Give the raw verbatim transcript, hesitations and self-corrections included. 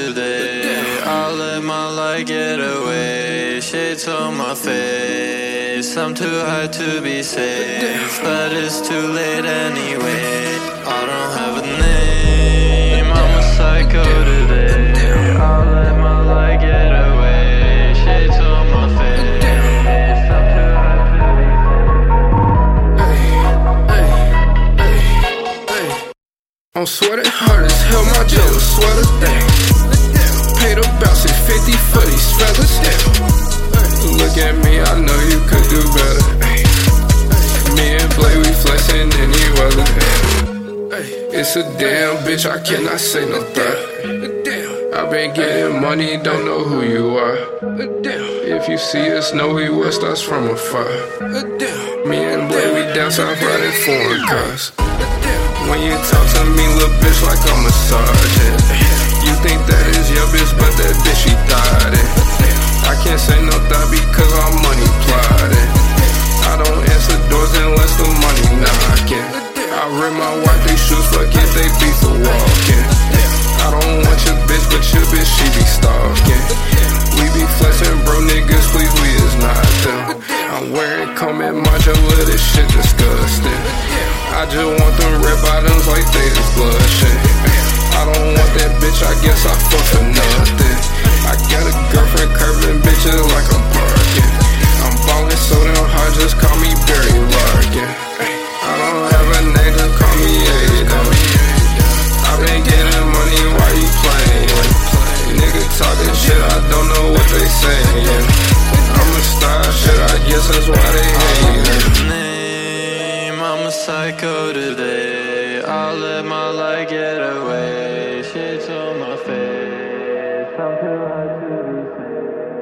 today. I'll let my light get away. Shades on my face. I'm too high to be safe, but it's too late anyway. I don't have a name, I'm a psycho today. I'll let my light get away. Shades on my face. I'm too high to be safe. I'm sweating hard as hell, my jealous sweater. Paid about six fifty for these feathers. Look at me, I know you could do better. Me and Blade, we flexing any weather. It's a damn bitch, I cannot say no threat. I've been getting money, don't know who you are. If you see us, know we West us from afar. Me and Blade, we down south riding foreign cars. When you talk to me, little bitch, like I'm a sergeant. You think that is your bitch, but that bitch, she thought it. I can't say no thought because I'm money plotting. I don't answer doors unless the money knocking. I rip my wife, they shoes, fuck it, they beat for walking. I don't want your bitch, but your bitch, she be stalking. We be flexing, bro, niggas, please, we is not them. I'm wearing comb and modular, this shit disgusting. I just want them red bottoms like they is blushing. I don't want that bitch, I guess I fuck for nothing. I got a girlfriend curving bitches like I'm parking. I'm ballin' so damn hard, just call me Barry Larkin. I don't have a name, just call me Aiden. I been getting money while you playing. Nigga talking shit, I don't know what they saying. I'm a star, shit, I guess that's why they hating. I'm a psycho today. I'll let my light get away. Shit's on my face. I'm too high to be safe.